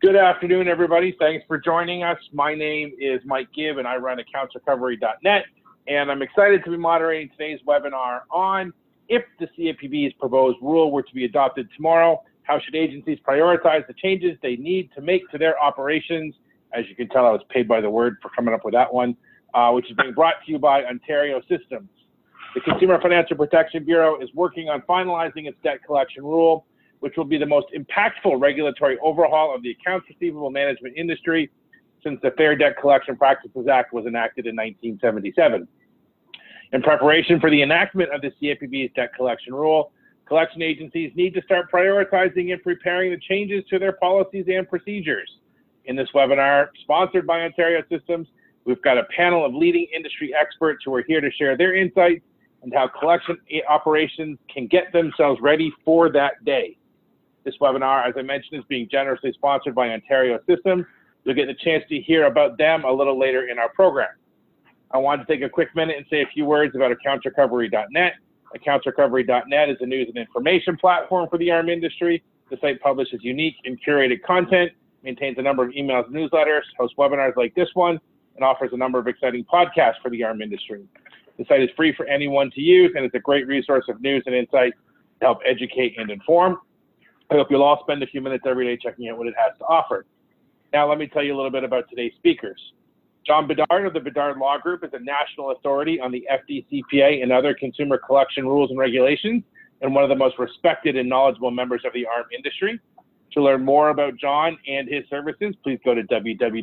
Good afternoon, everybody. Thanks for joining us. My name is Mike Gibb, and I run accountsrecovery.net, and I'm excited to be moderating today's webinar on if the CFPB's proposed rule were to be adopted tomorrow, how should agencies prioritize the changes they need to make to their operations? As you can tell, I was paid by the word for coming up with that one, which is being brought to you by Ontario Systems. The Consumer Financial Protection Bureau is working on finalizing its debt collection rule, which will be the most impactful regulatory overhaul of the accounts receivable management industry since the Fair Debt Collection Practices Act was enacted in 1977. In preparation for the enactment of the CFPB's debt collection rule, collection agencies need to start prioritizing and preparing the changes to their policies and procedures. In this webinar, sponsored by Ontario Systems, we've got a panel of leading industry experts who are here to share their insights and how collection operations can get themselves ready for that day. This webinar, as I mentioned, is being generously sponsored by Ontario Systems. You'll get the chance to hear about them a little later in our program. I wanted to take a quick minute and say a few words about accountsrecovery.net. Accountsrecovery.net is a news and information platform for the ARM industry. The site publishes unique and curated content, maintains a number of emails and newsletters, hosts webinars like this one, and offers a number of exciting podcasts for the ARM industry. The site is free for anyone to use, and it's a great resource of news and insight to help educate and inform. I hope you'll all spend a few minutes every day checking out what it has to offer. Now, let me tell you a little bit about today's speakers. John Bedard of the Bedard Law Group is a national authority on the FDCPA and other consumer collection rules and regulations, and one of the most respected and knowledgeable members of the ARM industry. To learn more about John and his services, please go to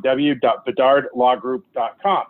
www.bedardlawgroup.com.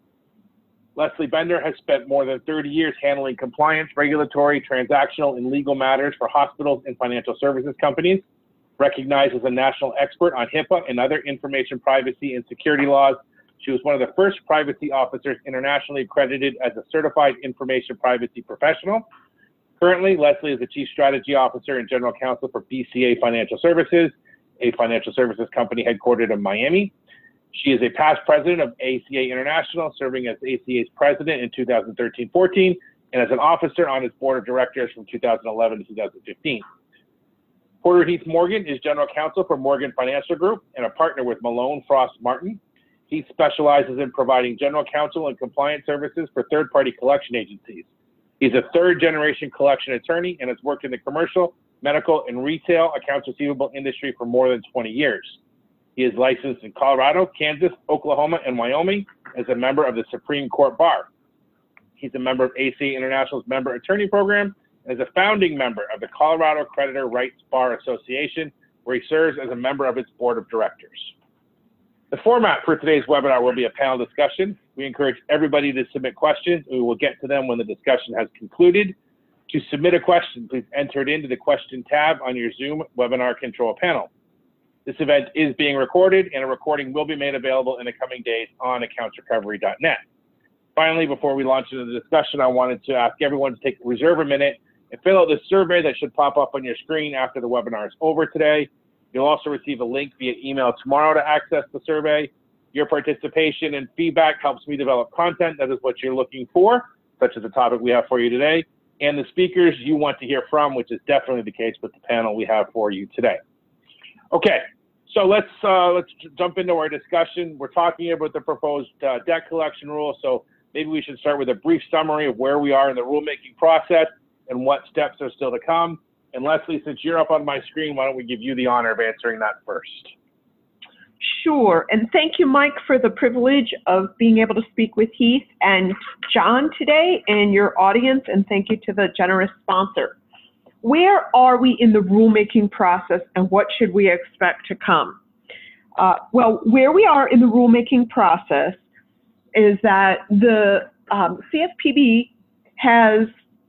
Leslie Bender has spent more than 30 years handling compliance, regulatory, transactional, and legal matters for hospitals and financial services companies. Recognized as a national expert on HIPAA and other information privacy and security laws, she was one of the first privacy officers internationally accredited as a certified information privacy professional. Currently, Leslie is the Chief Strategy Officer and General Counsel for BCA Financial Services, a financial services company headquartered in Miami. She is a past president of ACA International, serving as ACA's president in 2013-14, and as an officer on its board of directors from 2011 to 2015. Porter Heath Morgan is general counsel for Morgan Financial Group and a partner with Malone Frost Martin. He specializes in providing general counsel and compliance services for third-party collection agencies. He's a third-generation collection attorney and has worked in the commercial, medical, and retail accounts receivable industry for more than 20 years. He is licensed in Colorado, Kansas, Oklahoma, and Wyoming as a member of the Supreme Court Bar. He's a member of ACA International's Member Attorney Program and is a founding member of the Colorado Creditor Rights Bar Association, where he serves as a member of its board of directors. The format for today's webinar will be a panel discussion. We encourage everybody to submit questions, and we will get to them when the discussion has concluded. To submit a question, please enter it into the question tab on your Zoom webinar control panel. This event is being recorded, and a recording will be made available in the coming days on accountsrecovery.net. Finally, before we launch into the discussion, I wanted to ask everyone to reserve a minute and fill out this survey that should pop up on your screen after the webinar is over today. You'll also receive a link via email tomorrow to access the survey. Your participation and feedback helps me develop content that is what you're looking for, such as the topic we have for you today, and the speakers you want to hear from, which is definitely the case with the panel we have for you today. Okay, so let's jump into our discussion. We're talking about the proposed debt collection rule, so maybe we should start with a brief summary of where we are in the rulemaking process and what steps are still to come. And Leslie, since you're up on my screen, why don't we give you the honor of answering that first? Sure, and thank you, Mike, for the privilege of being able to speak with Heath and John today and your audience, and thank you to the generous sponsor. Where are we in the rulemaking process, and what should we expect to come? Well, where we are in the rulemaking process is that the CFPB has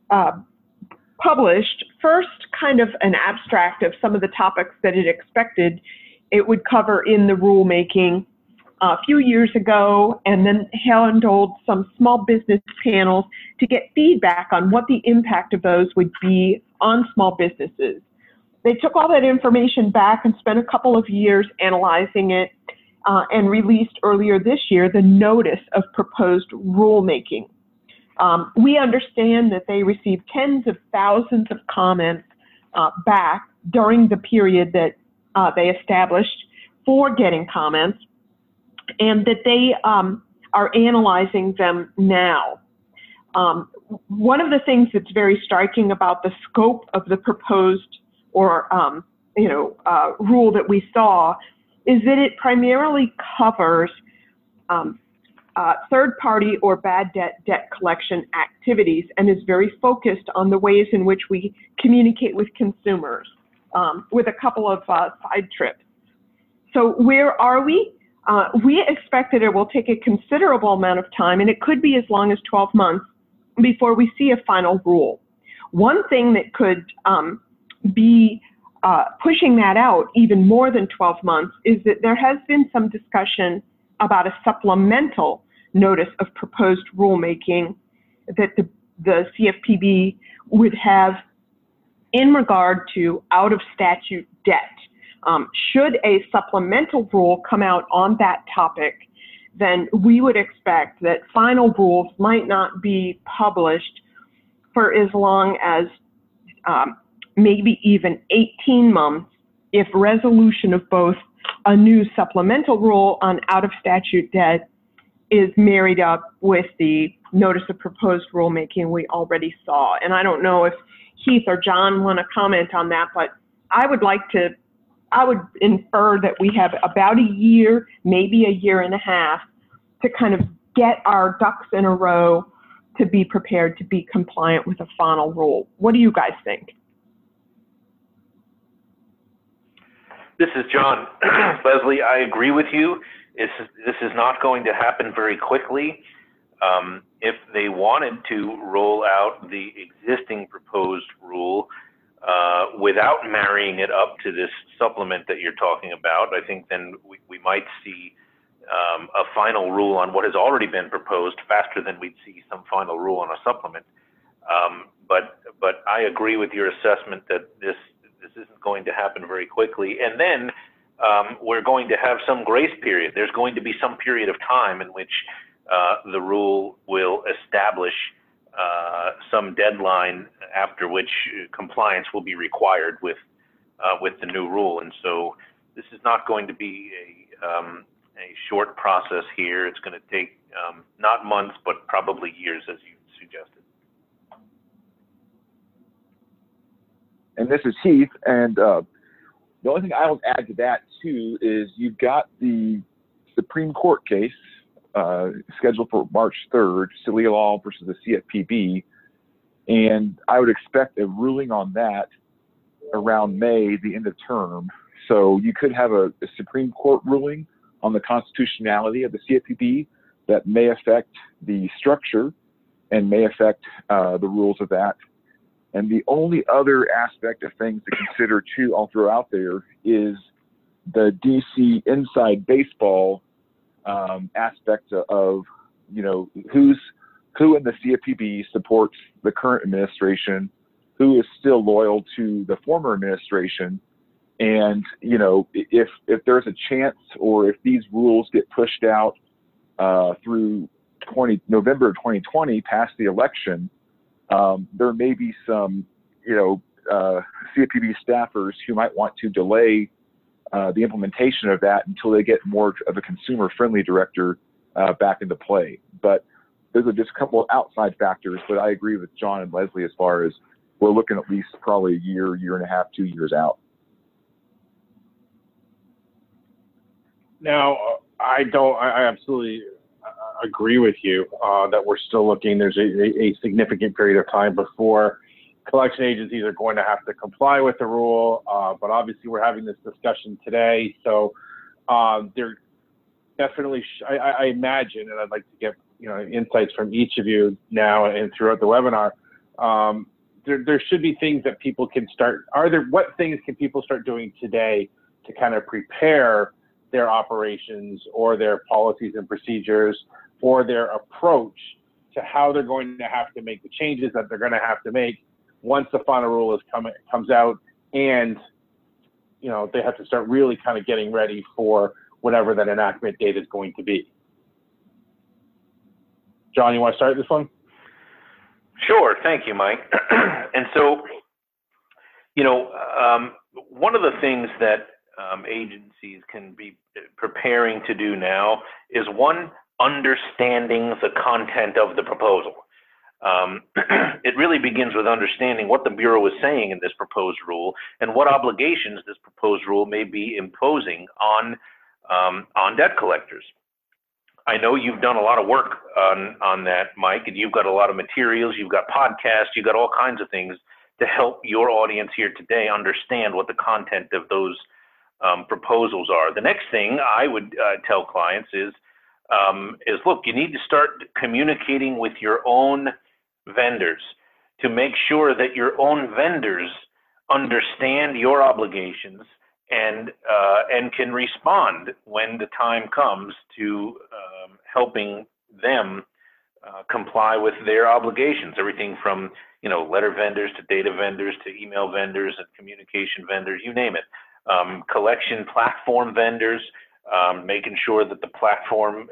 published first kind of an abstract of some of the topics that it expected it would cover in the rulemaking a few years ago, and then handled some small business panels to get feedback on what the impact of those would be on small businesses. They took all that information back and spent a couple of years analyzing it and released earlier this year the notice of proposed rulemaking. We understand that they received tens of thousands of comments back during the period that they established for getting comments, and that they are analyzing them now. One of the things that's very striking about the scope of the proposed or rule that we saw is that it primarily covers third-party or bad debt collection activities, and is very focused on the ways in which we communicate with consumers, with a couple of side trips. So where are we? We expect that it will take a considerable amount of time, and it could be as long as 12 months before we see a final rule. One thing that could be pushing that out even more than 12 months is that there has been some discussion about a supplemental notice of proposed rulemaking that the CFPB would have in regard to out-of-statute debt. Should a supplemental rule come out on that topic, then we would expect that final rules might not be published for as long as maybe even 18 months if resolution of both a new supplemental rule on out-of-statute debt is married up with the notice of proposed rulemaking we already saw. And I don't know if Heath or John want to comment on that, but I would infer that we have about a year, maybe a year and a half, to kind of get our ducks in a row to be prepared to be compliant with a final rule. What do you guys think? This is John. Leslie, I agree with you. This is not going to happen very quickly. If they wanted to roll out the existing proposed rule without marrying it up to this supplement that you're talking about, I think then we might see a final rule on what has already been proposed faster than we'd see some final rule on a supplement. But I agree with your assessment that this isn't going to happen very quickly. And then we're going to have some grace period. There's going to be some period of time in which the rule will establish some deadline after which compliance will be required with the new rule. And so this is not going to be a short process here. It's going to take not months, but probably years, as you suggested. And this is Heath, and the only thing I would add to that too is you've got the Supreme Court case scheduled for March 3rd, Celia Law versus the CFPB, and I would expect a ruling on that around May, the end of term. So you could have a Supreme Court ruling on the constitutionality of the CFPB that may affect the structure and may affect the rules of that. And the only other aspect of things to consider too, I'll throw out there, is the DC inside baseball aspect of, who in the CFPB supports the current administration, who is still loyal to the former administration. And, if there's a chance, or if these rules get pushed out through November of 2020 past the election, there may be some, CFPB staffers who might want to delay the implementation of that until they get more of a consumer-friendly director back into play. But those are just a couple of outside factors. But I agree with John and Leslie as far as we're looking at least probably a year, year and a half, 2 years out. Now, I absolutely agree with you that we're still looking. There's a significant period of time before collection agencies are going to have to comply with the rule. But obviously, we're having this discussion today, so there definitely. I imagine, and I'd like to get insights from each of you now and throughout the webinar. There should be things that people can start. What things can people start doing today to kind of prepare their operations or their policies and procedures or their approach to how they're going to have to make the changes that they're going to have to make once the final rule comes out, and they have to start really kind of getting ready for whatever that enactment date is going to be. John, you want to start this one? Sure, thank you, Mike. And so, one of the things that agencies can be preparing to do now is, one, understanding the content of the proposal. It really begins with understanding what the Bureau is saying in this proposed rule and what obligations this proposed rule may be imposing on debt collectors. I know you've done a lot of work on that, Mike, and you've got a lot of materials, you've got podcasts, you've got all kinds of things to help your audience here today understand what the content of those proposals are. The next thing I would tell clients is look, you need to start communicating with your own vendors to make sure that your own vendors understand your obligations and can respond when the time comes to helping them comply with their obligations. Everything from letter vendors to data vendors to email vendors and communication vendors, you name it. Collection platform vendors, making sure that the platform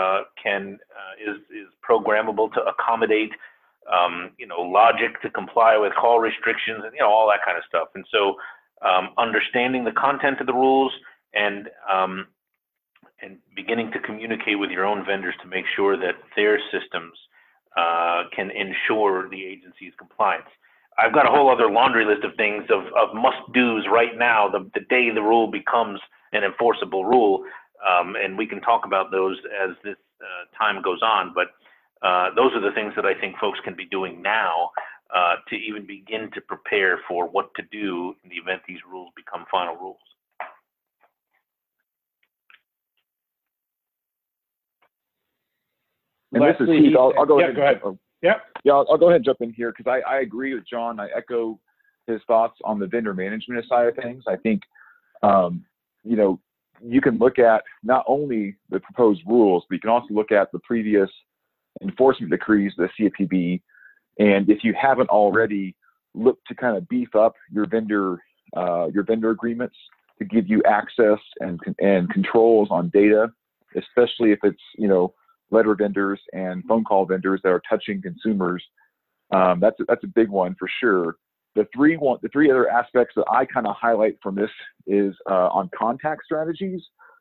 is programmable to accommodate logic to comply with call restrictions and all that kind of stuff. And so understanding the content of the rules and beginning to communicate with your own vendors to make sure that their systems can ensure the agency's compliance. I've got a whole other laundry list of things of must-dos right now, the day the rule becomes an enforceable rule, and we can talk about those as this time goes on, but those are the things that I think folks can be doing now to even begin to prepare for what to do in the event these rules become final rules. And this is Keith. I'll go ahead. Go ahead. I'll go ahead and jump in here because I agree with John. I echo his thoughts on the vendor management side of things. I think, you can look at not only the proposed rules, but you can also look at the previous enforcement decrees, the CFPB. And if you haven't already, look to kind of beef up your vendor agreements to give you access and controls on data, especially if it's, letter vendors and phone call vendors that are touching consumers. That's a big one for sure. The three other aspects that I kind of highlight from this is on contact strategies.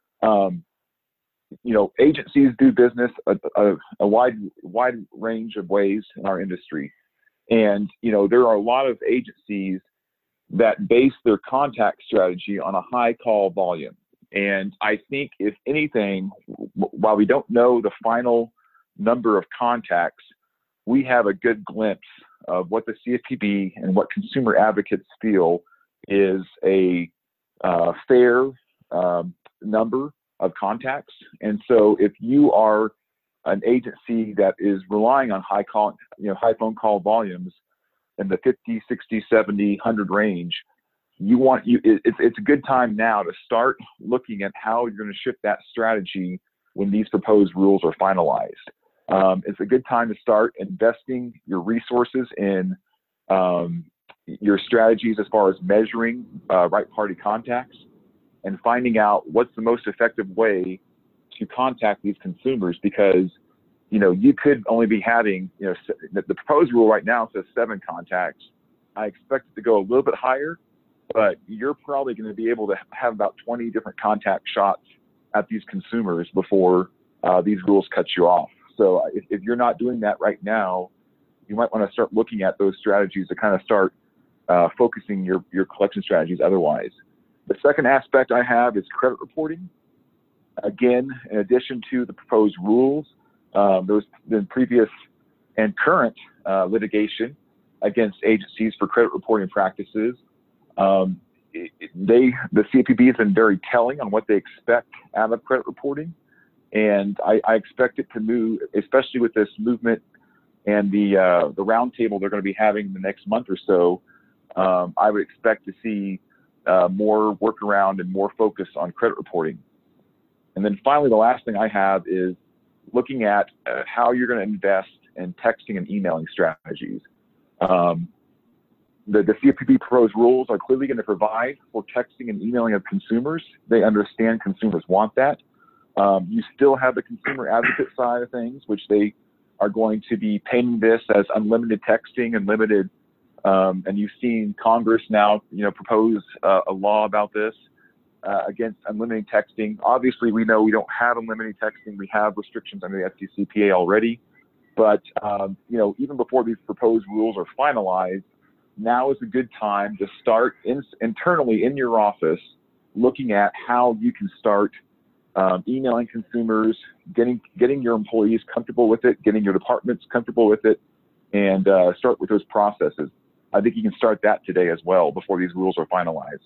Agencies do business a wide range of ways in our industry, and there are a lot of agencies that base their contact strategy on a high call volume. And I think, if anything, while we don't know the final number of contacts, we have a good glimpse of what the CFPB and what consumer advocates feel is a fair number of contacts. And so if you are an agency that is relying on high phone call volumes in the 50, 60, 70, 100 range, it's a good time now to start looking at how you're going to shift that strategy when these proposed rules are finalized. It's a good time to start investing your resources in your strategies as far as measuring right party contacts and finding out what's the most effective way to contact these consumers, because you could only be having the proposed rule right now says 7 contacts. I expect it to go a little bit higher, but you're probably going to be able to have about 20 different contact shots at these consumers before these rules cut you off. So if you're not doing that right now, you might want to start looking at those strategies to kind of start focusing your collection strategies otherwise. The second aspect I have is credit reporting. Again, in addition to the proposed rules, there's been previous and current litigation against agencies for credit reporting practices. The CFPB has been very telling on what they expect out of credit reporting, and I expect it to move, especially with this movement and the roundtable they're going to be having in the next month or so. I would expect to see more workaround and more focus on credit reporting. And then finally, the last thing I have is looking at how you're going to invest in texting and emailing strategies. The CFPB proposed rules are clearly going to provide for texting and emailing of consumers. They understand consumers want that. You still have the consumer advocate side of things, which they are going to be painting this as unlimited texting and limited. And you've seen Congress now, propose a law about this. against unlimited texting. Obviously, we know we don't have unlimited texting. We have restrictions under the FDCPA already. But, even before these proposed rules are finalized, now is a good time to start internally in your office looking at how you can start emailing consumers, getting your employees comfortable with it, getting your departments comfortable with it, and start with those processes. I think you can start that today as well before these rules are finalized.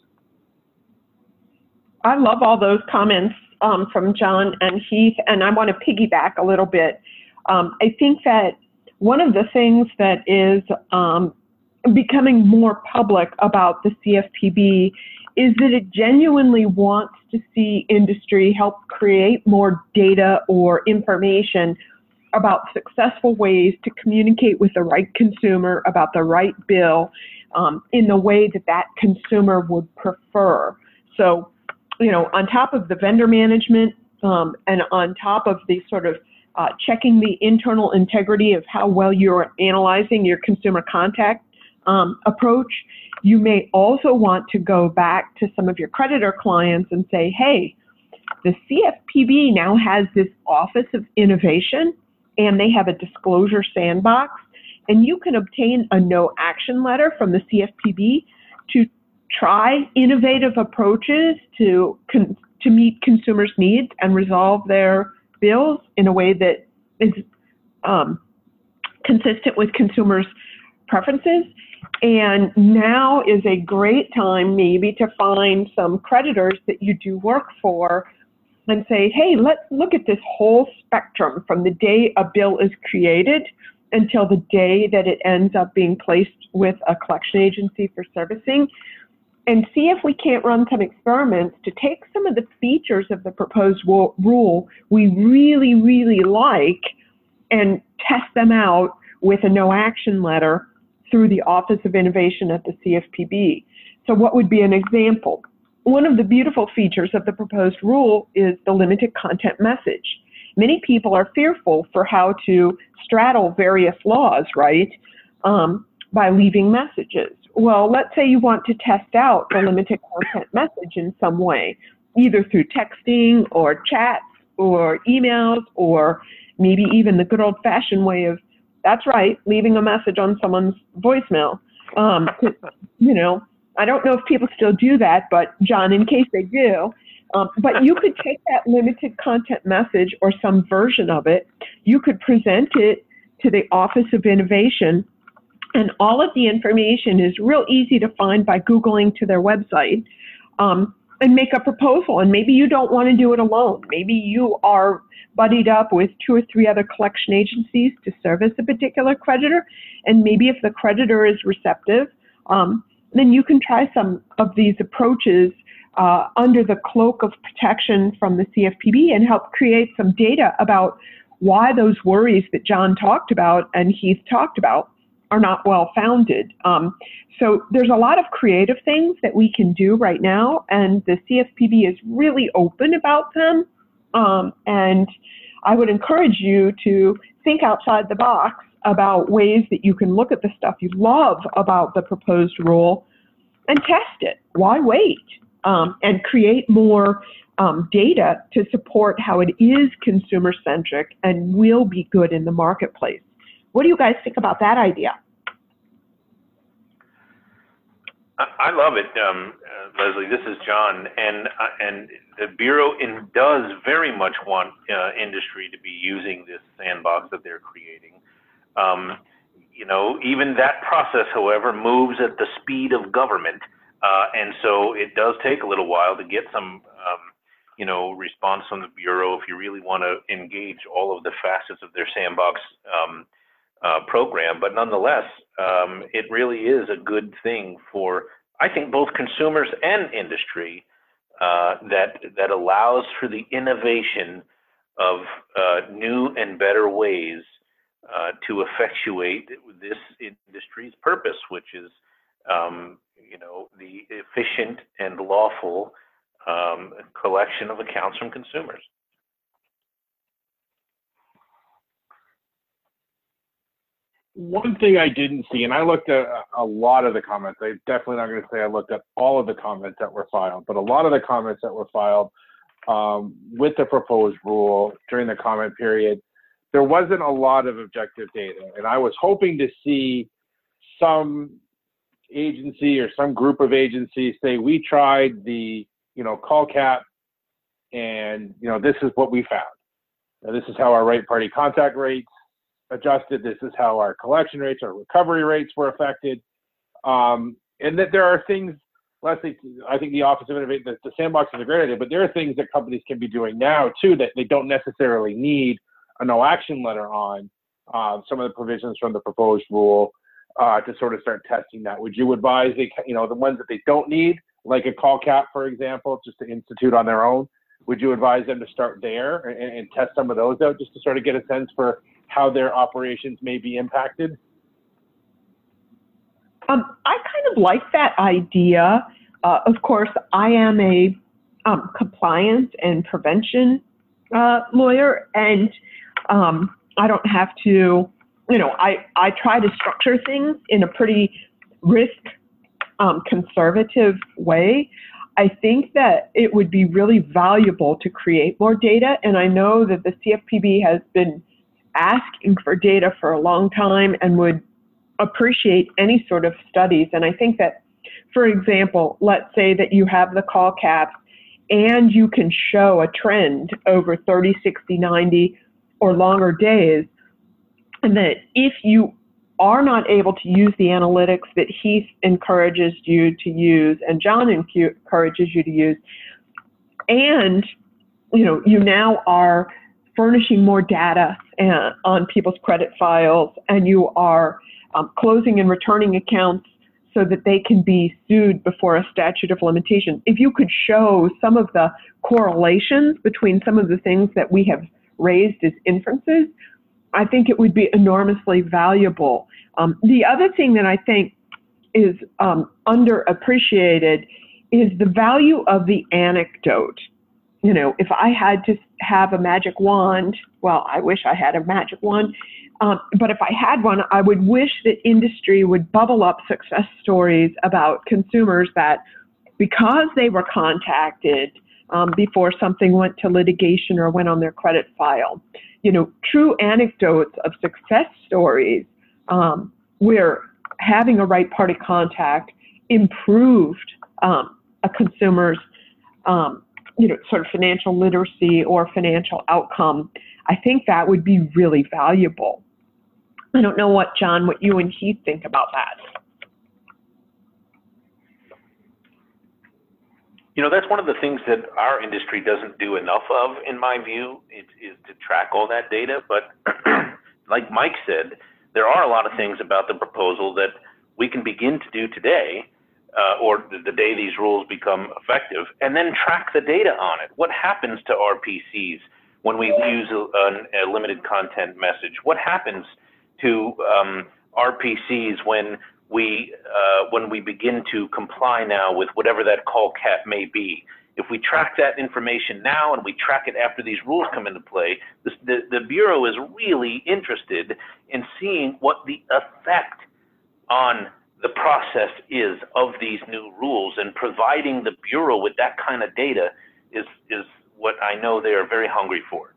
I love all those comments from John and Heath, and I want to piggyback a little bit. I think that one of the things that is becoming more public about the CFPB is that it genuinely wants to see industry help create more data or information about successful ways to communicate with the right consumer about the right bill in the way that that consumer would prefer. So, on top of the vendor management and on top of the sort of checking the internal integrity of how well you're analyzing your consumer contact approach, you may also want to go back to some of your creditor clients and say, hey, the CFPB now has this Office of Innovation, and they have a disclosure sandbox, and you can obtain a no action letter from the CFPB to try innovative approaches to meet consumers' needs and resolve their bills in a way that is consistent with consumers' preferences. And now is a great time maybe to find some creditors that you do work for and say, hey, let's look at this whole spectrum from the day a bill is created until the day that it ends up being placed with a collection agency for servicing, and see if we can't run some experiments to take some of the features of the proposed rule we really, really like and test them out with a no action letter through the Office of Innovation at the CFPB. So what would be an example? One of the beautiful features of the proposed rule is the limited content message. Many people are fearful for how to straddle various laws, right, by leaving messages. Well, let's say you want to test out the limited content message in some way, either through texting or chats or emails or maybe even the good old-fashioned way of, that's right, leaving a message on someone's voicemail. I don't know if people still do that, but John, in case they do, but you could take that limited content message or some version of it, you could present it to the Office of Innovation, and all of the information is real easy to find by Googling to their website, and make a proposal. And maybe you don't want to do it alone. Maybe you are buddied up with 2 or 3 other collection agencies to service a particular creditor. And maybe if the creditor is receptive, then you can try some of these approaches under the cloak of protection from the CFPB and help create some data about why those worries that John talked about and Heath talked about are not well founded. So there's a lot of creative things that we can do right now, and the CFPB is really open about them. And I would encourage you to think outside the box about ways that you can look at the stuff you love about the proposed rule and test it. Why wait? And create more data to support how it is consumer-centric and will be good in the marketplace. What do you guys think about that idea? I love it, Leslie. This is John, and the Bureau does very much want industry to be using this sandbox that they're creating. Even that process, however, moves at the speed of government, and so it does take a little while to get some, response from the Bureau if you really want to engage all of the facets of their sandbox program. But nonetheless, it really is a good thing for, I think, both consumers and industry that allows for the innovation of new and better ways to effectuate this industry's purpose, which is, the efficient and lawful collection of accounts from consumers. One thing I didn't see, and I looked at a lot of the comments. I'm definitely not going to say I looked at all of the comments that were filed, but a lot of the comments that were filed with the proposed rule during the comment period, there wasn't a lot of objective data. And I was hoping to see some agency or some group of agencies say, we tried the, call cap, and, this is what we found. Now, this is how our right party contact rates adjusted. This is how our collection rates, our recovery rates were affected. And that there are things, Leslie, I think the Office of Innovation, the sandbox is a great idea, but there are things that companies can be doing now too that they don't necessarily need a no action letter on. Some of the provisions from the proposed rule to sort of start testing that. Would you advise the ones that they don't need, like a call cap, for example, just to institute on their own? Would you advise them to start there and test some of those out just to sort of get a sense for how their operations may be impacted? I kind of like that idea. Of course, I am a compliance and prevention lawyer, and I don't have to, I try to structure things in a pretty risk conservative way. I think that it would be really valuable to create more data, and I know that the CFPB has been asking for data for a long time and would appreciate any sort of studies. And I think that, for example, let's say that you have the call caps and you can show a trend over 30, 60, 90 or longer days, and that if you are not able to use the analytics that Heath encourages you to use and John encourages you to use, and you now are furnishing more data on people's credit files, and you are closing and returning accounts so that they can be sued before a statute of limitations. If you could show some of the correlations between some of the things that we have raised as inferences, I think it would be enormously valuable. The other thing that I think is underappreciated is the value of the anecdote. If I had to have a magic wand, well, I wish I had a magic wand, but if I had one, I would wish that industry would bubble up success stories about consumers that, because they were contacted before something went to litigation or went on their credit file, true anecdotes of success stories where having a right party contact improved a consumer's sort of financial literacy or financial outcome. I think that would be really valuable. I don't know what you and Heath think about that. That's one of the things that our industry doesn't do enough of, in my view, is to track all that data. But like Mike said, there are a lot of things about the proposal that we can begin to do today, or the day these rules become effective, and then track the data on it. What happens to RPCs when we use a limited content message? What happens to RPCs when we begin to comply now with whatever that call cap may be? If we track that information now and we track it after these rules come into play, the Bureau is really interested in seeing what the effect on the process is of these new rules, and providing the Bureau with that kind of data is what I know they are very hungry for.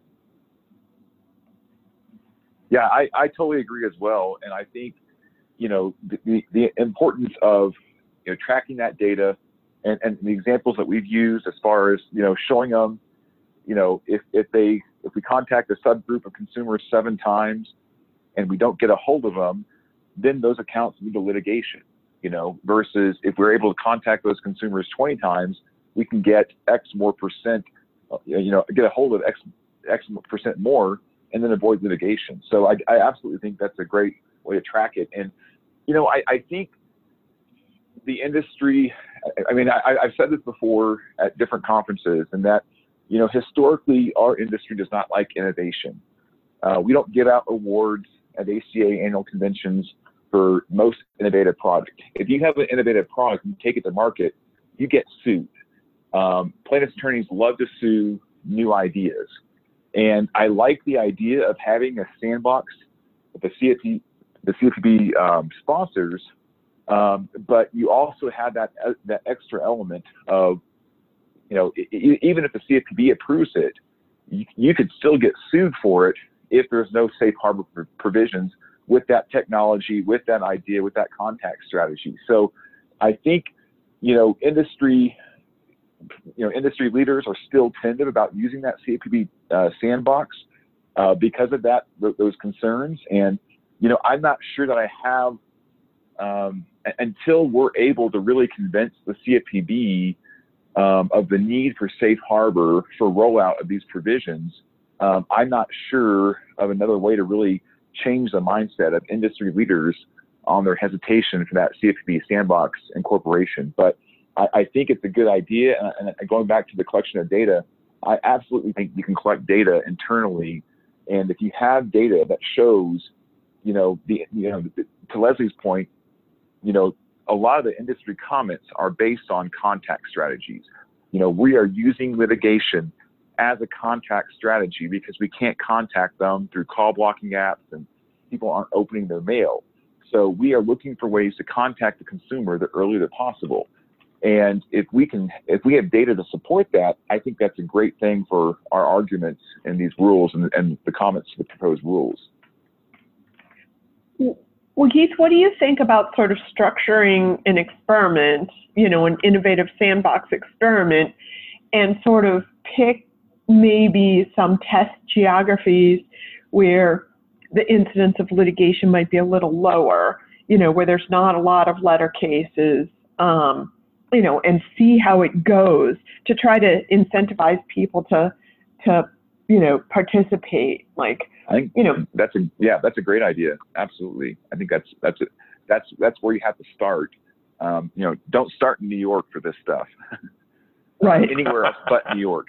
Yeah, I totally agree as well. And I think, the importance of, tracking that data and the examples that we've used as far as, showing them, if we contact a subgroup of consumers 7 times and we don't get a hold of them, then those accounts move to litigation, versus if we're able to contact those consumers 20 times, we can get X more percent, get a hold of X percent more and then avoid litigation. So I absolutely think that's a great way to track it. And, I think the industry, I've said this before at different conferences, and that, historically our industry does not like innovation. We don't give out awards at ACA annual conventions for most innovative product. If you have an innovative product and you take it to market, you get sued. Plaintiffs' attorneys love to sue new ideas. And I like the idea of having a sandbox with the the CFPB sponsors, but you also had that extra element of, even if the CFPB approves it, you could still get sued for it if there's no safe harbor provisions with that technology, with that idea, with that contact strategy. So I think, industry leaders are still tentative about using that CFPB sandbox because of those concerns. And, I'm not sure that I have, until we're able to really convince the CFPB of the need for safe harbor for rollout of these provisions, I'm not sure of another way to really change the mindset of industry leaders on their hesitation for that CFPB sandbox incorporation. But I think it's a good idea. And going back to the collection of data, I absolutely think you can collect data internally. And if you have data that shows, to Leslie's point, a lot of the industry comments are based on contact strategies. We are using litigation as a contact strategy because we can't contact them through call blocking apps and people aren't opening their mail. So we are looking for ways to contact the consumer the earlier possible. And if we have data to support that, I think that's a great thing for our arguments in these rules and the comments to the proposed rules. Well, Heath, what do you think about sort of structuring an experiment, an innovative sandbox experiment, and sort of pick maybe some test geographies where the incidence of litigation might be a little lower, where there's not a lot of letter cases, and see how it goes to try to incentivize people to participate. I think that's a great idea. Absolutely. I think that's where you have to start. Don't start in New York for this stuff. Right. Anywhere else but New York.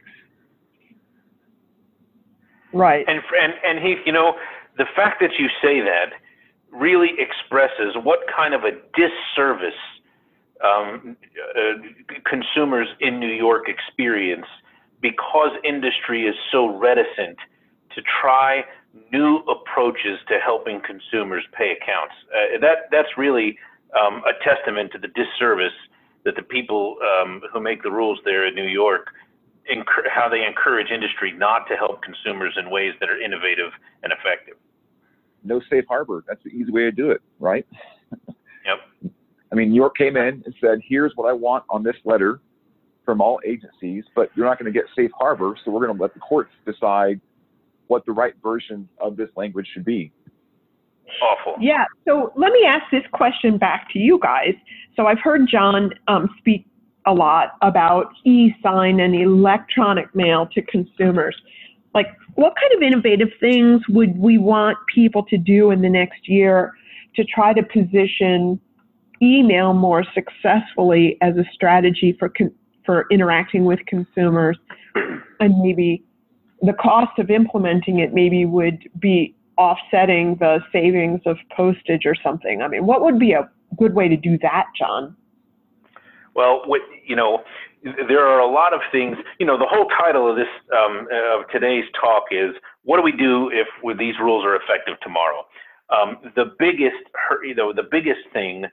Right. And Heath, the fact that you say that really expresses what kind of a disservice consumers in New York experience because industry is so reticent to try new approaches to helping consumers pay accounts. That's really a testament to the disservice that the people who make the rules there in New York, how they encourage industry not to help consumers in ways that are innovative and effective. No safe harbor. That's the easy way to do it, right? Yep. I mean, New York came in and said, here's what I want on this letter from all agencies, but you're not going to get safe harbor, so we're going to let the courts decide what the right version of this language should be. Awful. Yeah, so let me ask this question back to you guys. So I've heard John speak a lot about e-sign and electronic mail to consumers. What kind of innovative things would we want people to do in the next year to try to position email more successfully as a strategy for interacting with consumers, and maybe the cost of implementing it maybe would be offsetting the savings of postage or something? I mean, what would be a good way to do that, John? Well, there are a lot of things. The whole title of this of today's talk is, what do we do if these rules are effective tomorrow? The biggest thing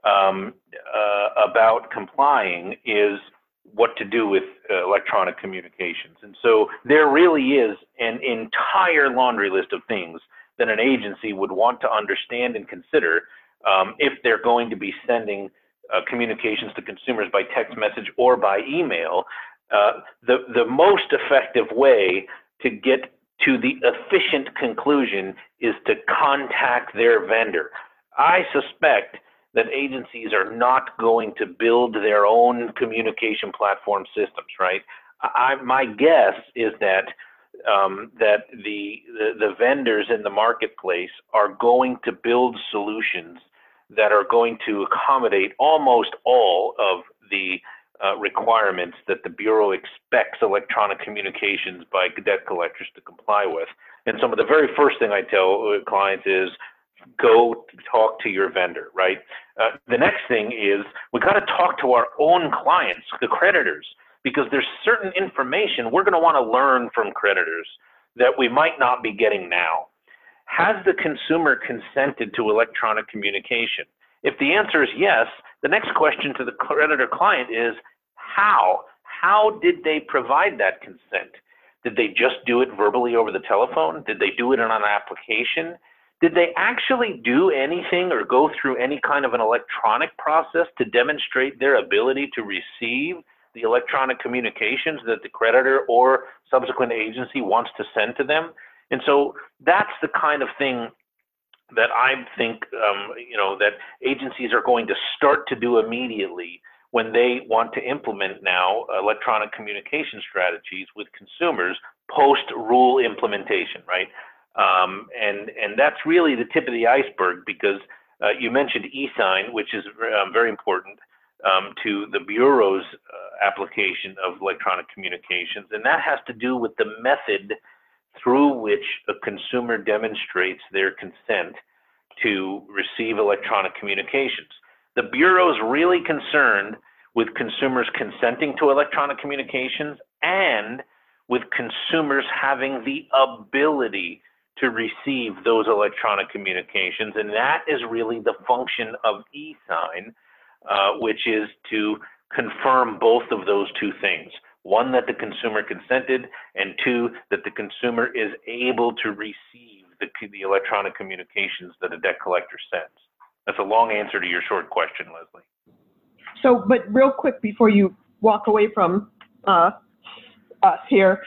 about complying is what to do with electronic communications. And so there really is an entire laundry list of things that an agency would want to understand and consider if they're going to be sending communications to consumers by text message or by email. The most effective way to get to the efficient conclusion is to contact their vendor. I suspect that agencies are not going to build their own communication platform systems, right? My guess is that the vendors in the marketplace are going to build solutions that are going to accommodate almost all of the requirements that the Bureau expects electronic communications by debt collectors to comply with. And some of the very first thing I tell clients is, go talk to your vendor, right? The next thing is, we got to talk to our own clients, the creditors, because there's certain information we're going to want to learn from creditors that we might not be getting now. has the consumer consented to electronic communication? If the answer is yes, the next question to the creditor client is how? How did they provide that consent? Did they just do it verbally over the telephone? Did they do it on an application? Did they actually do anything or go through any kind of an electronic process to demonstrate their ability to receive the electronic communications that the creditor or subsequent agency wants to send to them? And so that's the kind of thing that I think, that agencies are going to start to do immediately when they want to implement now electronic communication strategies with consumers post-rule implementation, right? And that's really the tip of the iceberg, because you mentioned e-sign, which is very important to the Bureau's application of electronic communications, and that has to do with the method through which a consumer demonstrates their consent to receive electronic communications. The Bureau is really concerned with consumers consenting to electronic communications and with consumers having the ability to receive those electronic communications. And that is really the function of e-sign, which is to confirm both of those two things. One, that the consumer consented, and two, that the consumer is able to receive the electronic communications that a debt collector sends. That's a long answer to your short question, Leslie. So, but real quick before you walk away from us here,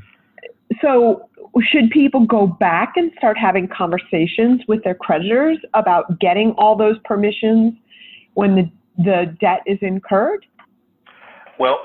so should people go back and start having conversations with their creditors about getting all those permissions when the debt is incurred? Well,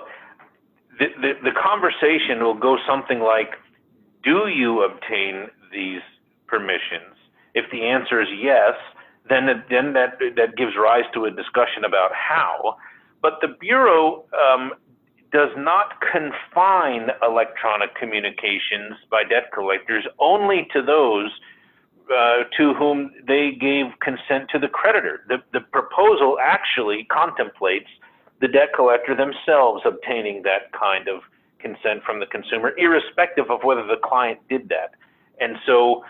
the conversation will go something like, do you obtain these permissions? If the answer is yes, then that gives rise to a discussion about how. But the Bureau does not confine electronic communications by debt collectors only to those to whom they gave consent to the creditor. The proposal actually contemplates the debt collector themselves obtaining that kind of consent from the consumer, irrespective of whether the client did that. And so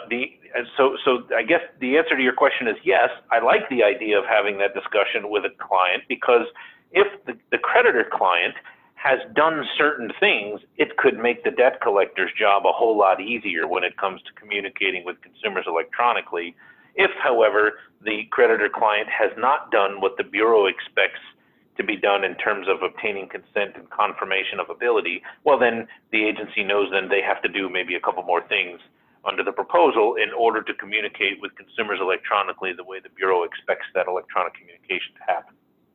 so I guess the answer to your question is yes. I like the idea of having that discussion with a client, because if the creditor client has done certain things, it could make the debt collector's job a whole lot easier when it comes to communicating with consumers electronically. If, however, the creditor client has not done what the Bureau expects to be done in terms of obtaining consent and confirmation of ability, well, then the agency knows then they have to do maybe a couple more things under the proposal in order to communicate with consumers electronically the way the Bureau expects that electronic communication to happen.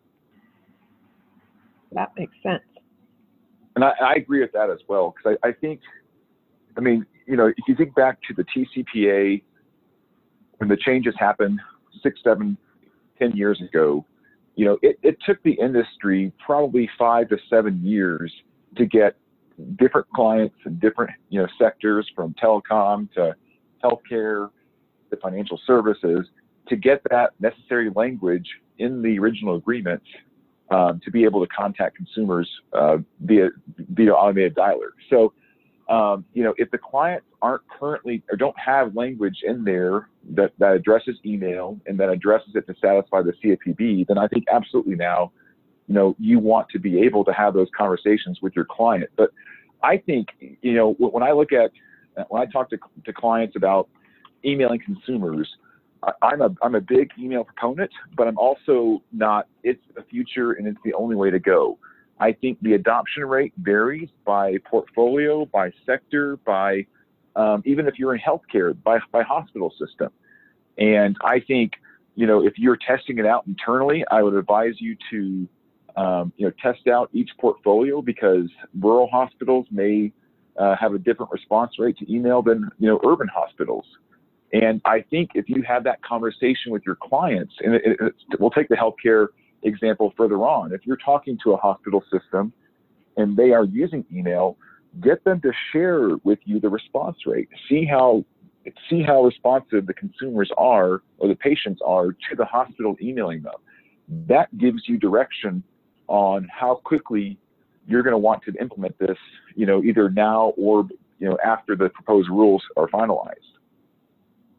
That makes sense. And I agree with that as well, because I think, if you think back to the TCPA, when the changes happened 6, 7, 10 years ago, it took the industry probably 5 to 7 years to get different clients and different, sectors, from telecom to healthcare to financial services, to get that necessary language in the original agreement to be able to contact consumers via automated dialer. So, if the clients aren't currently or don't have language in there that addresses email and that addresses it to satisfy the CFPB, then I think absolutely now, you want to be able to have those conversations with your client. But I think, when I talk to clients about emailing consumers, I'm a big email proponent, but I'm also not, it's the future and it's the only way to go. I think the adoption rate varies by portfolio, by sector, by even if you're in healthcare, by hospital system. And I think, if you're testing it out internally, I would advise you to test out each portfolio, because rural hospitals may have a different response rate to email than urban hospitals. And I think if you have that conversation with your clients, and we'll take the healthcare example further on. If you're talking to a hospital system and they are using email, get them to share with you the response rate. See how responsive the consumers are, or the patients are, to the hospital emailing them. That gives you direction on how quickly you're going to want to implement this, either now or after the proposed rules are finalized.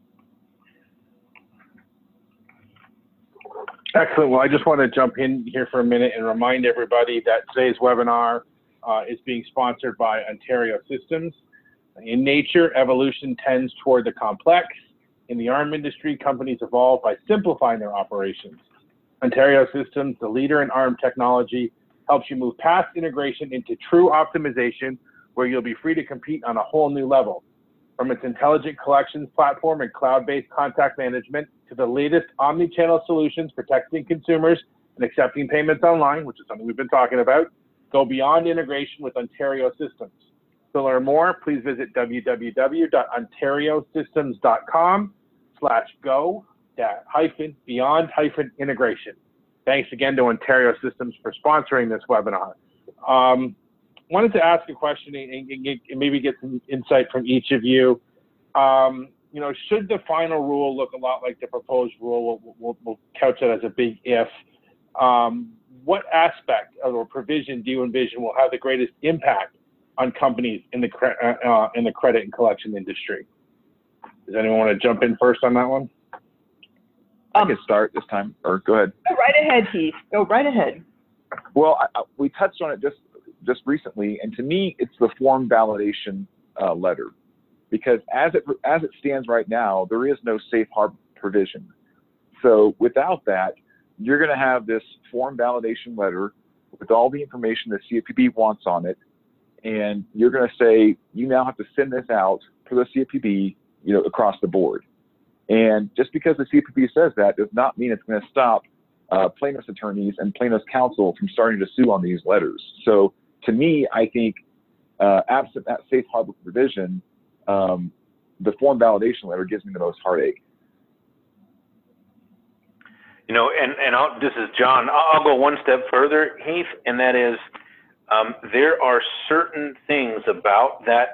Excellent. Well, I just want to jump in here for a minute and remind everybody that today's webinar is being sponsored by Ontario Systems. In nature, evolution tends toward the complex. In the ARM industry, companies evolve by simplifying their operations. Ontario Systems, the leader in ARM technology, helps you move past integration into true optimization, where you'll be free to compete on a whole new level. From its intelligent collections platform and cloud-based contact management to the latest omni-channel solutions protecting consumers and accepting payments online, which is something we've been talking about, go beyond integration with Ontario Systems. To learn more, please visit www.ontariosystems.com/go-beyond-integration. Thanks again to Ontario Systems for sponsoring this webinar. Wanted to ask a question and maybe get some insight from each of you. You know, should the final rule look a lot like the proposed rule? We'll couch it as a big if. What aspect or provision do you envision will have the greatest impact on companies in the credit and collection industry? Does anyone want to jump in first on that one? I can start this time, or go ahead. Go right ahead, Heath. Go right ahead. Well, we touched on it just recently, and to me, it's the form validation letter, because as it stands right now, there is no safe harbor provision. So without that, you're going to have this form validation letter with all the information the CFPB wants on it, and you're going to say you now have to send this out for the CFPB, you know, across the board. And just because the CFPB says that does not mean it's going to stop plaintiffs' attorneys and plaintiffs' counsel from starting to sue on these letters. So to me, I think absent that safe harbor provision, the form validation letter gives me the most heartache. You know, this is John. I'll go one step further, Heath, and that is there are certain things about that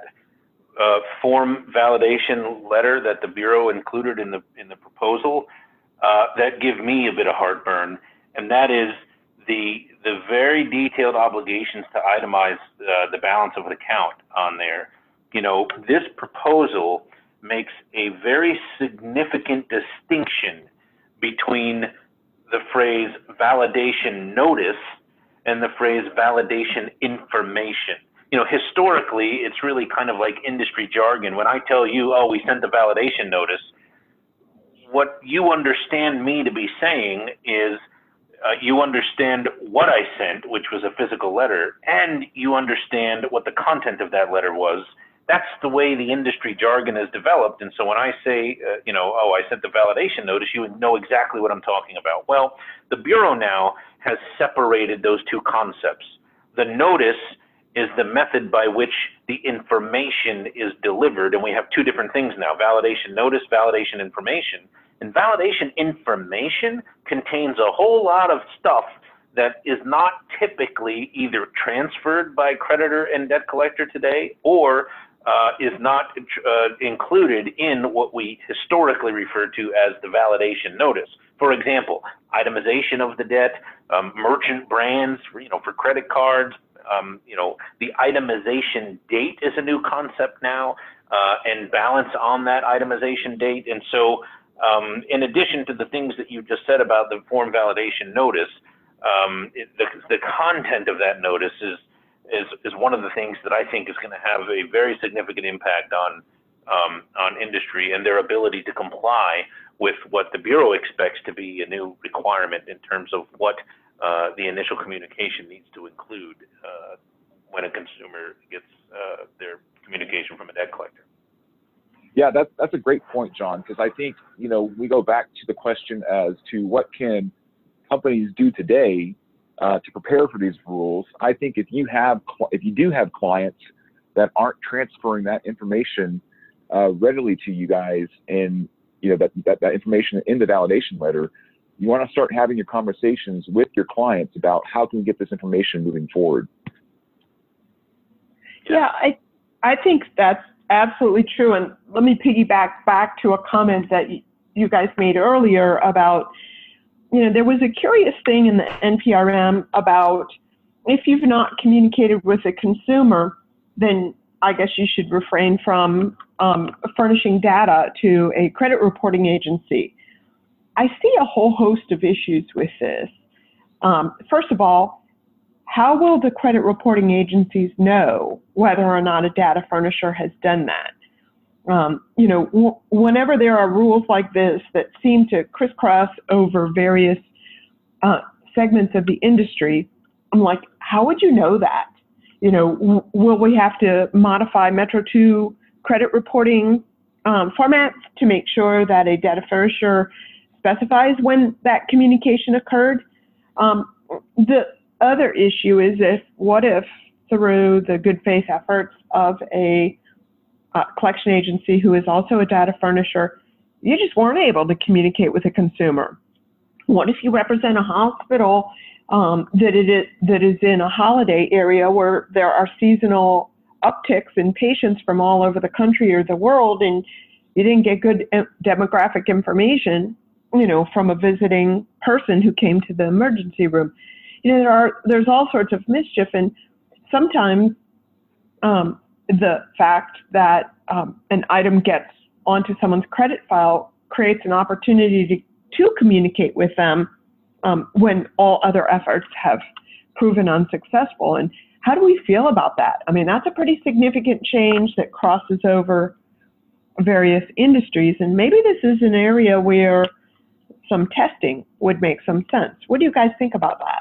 form validation letter that the Bureau included in the proposal that give me a bit of heartburn, and that is the very detailed obligations to itemize the balance of an account on there. You know, this proposal makes a very significant distinction between the phrase validation notice and the phrase validation information. You know, historically, it's really kind of like industry jargon. When I tell you, oh, we sent the validation notice, what you understand me to be saying is you understand what I sent, which was a physical letter, and you understand what the content of that letter was. That's the way the industry jargon is developed. And so when I say, you know, oh, I sent the validation notice, you would know exactly what I'm talking about. Well, the Bureau now has separated those two concepts. The notice is the method by which the information is delivered. And we have two different things now: validation notice, validation information. And validation information contains a whole lot of stuff that is not typically either transferred by creditor and debt collector today, or is not included in what we historically refer to as the validation notice. For example, itemization of the debt, merchant brands, you know, for credit cards. You know, the itemization date is a new concept now, and balance on that itemization date. And so, in addition to the things that you just said about the form validation notice, the content of that notice is one of the things that I think is going to have a very significant impact on industry and their ability to comply with what the Bureau expects to be a new requirement in terms of what the initial communication needs to include when a consumer gets their communication from a debt collector. Yeah, that's a great point, John, because I think, you know, we go back to the question as to what can companies do today to prepare for these rules. I think if you do have clients that aren't transferring that information readily to you guys, and you know that information in the validation letter, you want to start having your conversations with your clients about how can we get this information moving forward. Yeah, I think that's absolutely true. And let me piggyback back to a comment that you guys made earlier about, you know, there was a curious thing in the NPRM about if you've not communicated with a consumer, then I guess you should refrain from furnishing data to a credit reporting agency. I see a whole host of issues with this. First of all, how will the credit reporting agencies know whether or not a data furnisher has done that? Whenever there are rules like this that seem to crisscross over various segments of the industry, I'm like, how would you know that? Will we have to modify Metro 2 credit reporting formats to make sure that a data furnisher specifies when that communication occurred? The other issue is what if through the good faith efforts of a collection agency who is also a data furnisher, you just weren't able to communicate with a consumer? What if you represent a hospital that is in a holiday area where there are seasonal upticks in patients from all over the country or the world, and you didn't get good demographic information, from a visiting person who came to the emergency room? There's all sorts of mischief, and sometimes the fact that an item gets onto someone's credit file creates an opportunity to communicate with them when all other efforts have proven unsuccessful. And how do we feel about that? I mean, that's a pretty significant change that crosses over various industries, and maybe this is an area where some testing would make some sense. What do you guys think about that?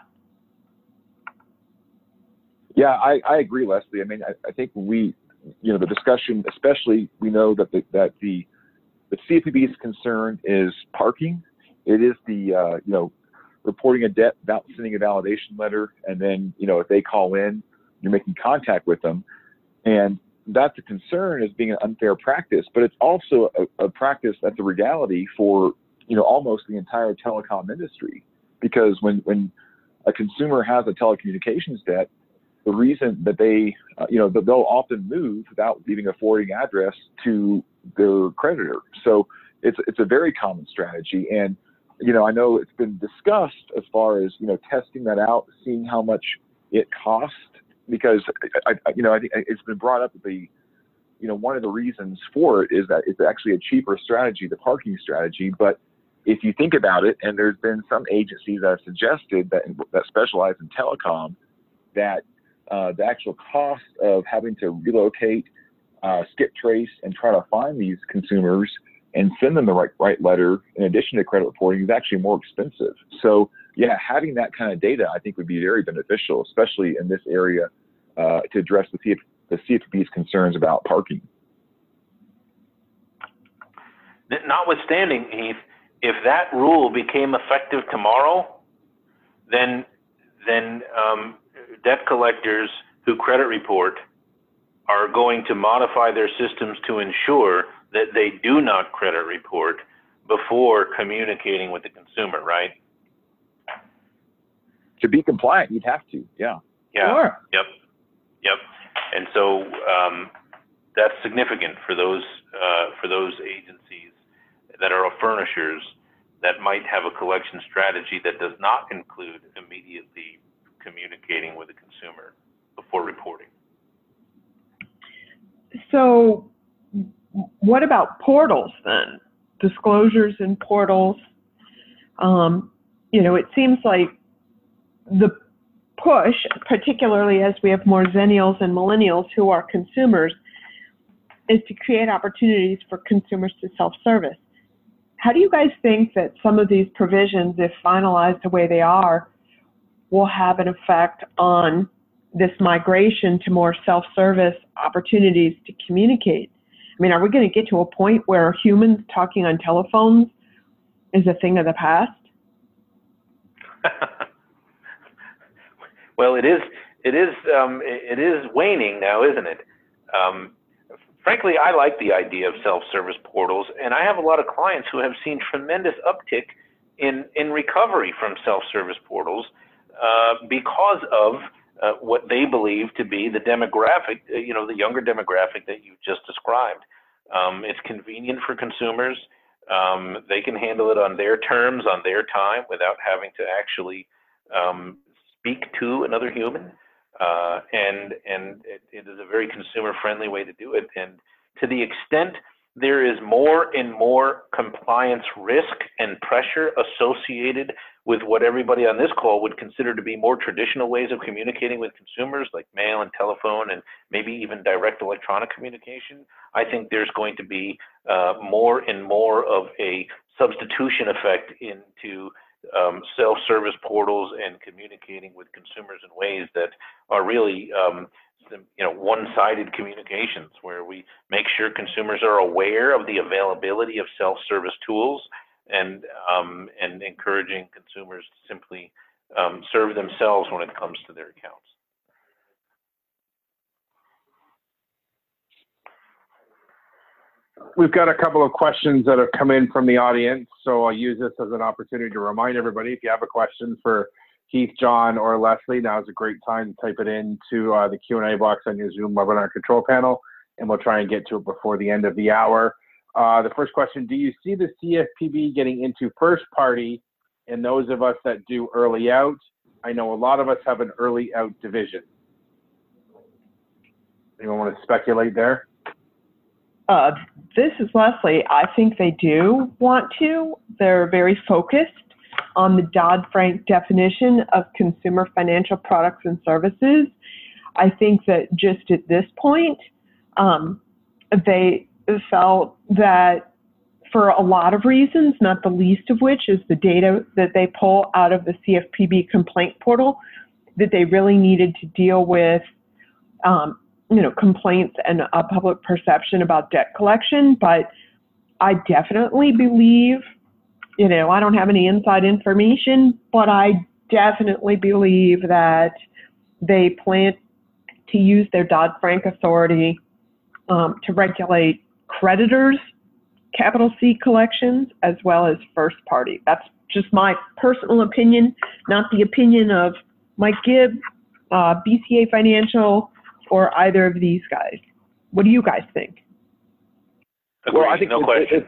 Yeah, I agree, Leslie. I mean, I think the discussion, especially, we know that the CFPB's concern is parking. It is the, reporting a debt without sending a validation letter. And then, if they call in, you're making contact with them. And that's a concern as being an unfair practice, but it's also a practice that's a reality for, almost the entire telecom industry. Because when a consumer has a telecommunications debt, the reason that they'll often move without leaving a forwarding address to their creditor. So it's a very common strategy. And, I know it's been discussed as far as, testing that out, seeing how much it costs, because I think it's been brought up that one of the reasons for it is that it's actually a cheaper strategy, the parking strategy. But if you think about it, and there's been some agencies that have suggested that specialize in telecom, that the actual cost of having to relocate, skip trace, and try to find these consumers and send them the right letter in addition to credit reporting is actually more expensive. So yeah, having that kind of data, I think, would be very beneficial, especially in this area, to address the CFPB's concerns about parking. Notwithstanding, Heath, if that rule became effective tomorrow, then debt collectors who credit report are going to modify their systems to ensure that they do not credit report before communicating with the consumer, right? To be compliant, you'd have to, yeah. Yeah. Sure. Yep. And so that's significant for those agencies that are furnishers that might have a collection strategy that does not include immediately communicating with the consumer before reporting. So what about portals then? Disclosures in portals? It seems like the push, particularly as we have more Zennials and Millennials who are consumers, is to create opportunities for consumers to self-service. How do you guys think that some of these provisions, if finalized the way they are, will have an effect on this migration to more self-service opportunities to communicate? I mean, are we going to get to a point where humans talking on telephones is a thing of the past? Well, it is waning now, isn't it? Frankly, I like the idea of self-service portals, and I have a lot of clients who have seen tremendous uptick in recovery from self-service portals because of what they believe to be the demographic, the younger demographic that you just described. It's convenient for consumers. They can handle it on their terms, on their time, without having to actually speak to another human. And it is a very consumer-friendly way to do it. And to the extent there is more and more compliance risk and pressure associated with what everybody on this call would consider to be more traditional ways of communicating with consumers, like mail and telephone and maybe even direct electronic communication. I think there's going to be more and more of a substitution effect into self-service portals and communicating with consumers in ways that are really one-sided communications, where we make sure consumers are aware of the availability of self-service tools and encouraging consumers to simply serve themselves when it comes to their accounts. We've got a couple of questions that have come in from the audience, so I'll use this as an opportunity to remind everybody, if you have a question for Heath, John, or Leslie, now is a great time to type it into the Q&A box on your Zoom webinar control panel, and we'll try and get to it before the end of the hour. The first question, do you see the CFPB getting into first party and those of us that do early out? I know a lot of us have an early out division. Anyone want to speculate there? This is Leslie. I think they do want to. They're very focused on the Dodd-Frank definition of consumer financial products and services. I think that just at this point, they felt that for a lot of reasons, not the least of which is the data that they pull out of the CFPB complaint portal, that they really needed to deal with complaints and a public perception about debt collection. But I definitely believe, I don't have any inside information, but I definitely believe that they plan to use their Dodd-Frank authority to regulate creditors' capital C collections as well as first party. That's just my personal opinion, not the opinion of Mike Gibb, BCA Financial, or either of these guys. What do you guys think? Agreed. Well, I think no question.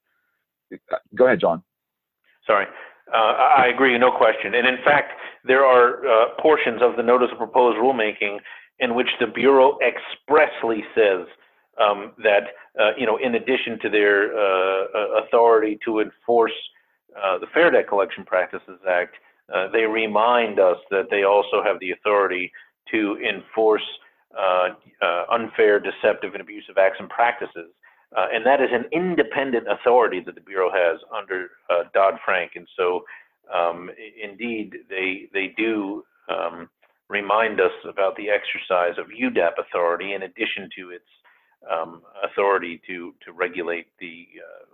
Go ahead, John. Sorry. I agree, no question. And in fact, there are portions of the Notice of Proposed Rulemaking in which the Bureau expressly says that, in addition to their authority to enforce the Fair Debt Collection Practices Act, they remind us that they also have the authority to enforce unfair, deceptive, and abusive acts and practices. And that is an independent authority that the Bureau has under Dodd-Frank. And so, indeed, they do remind us about the exercise of UDAP authority in addition to its authority to regulate the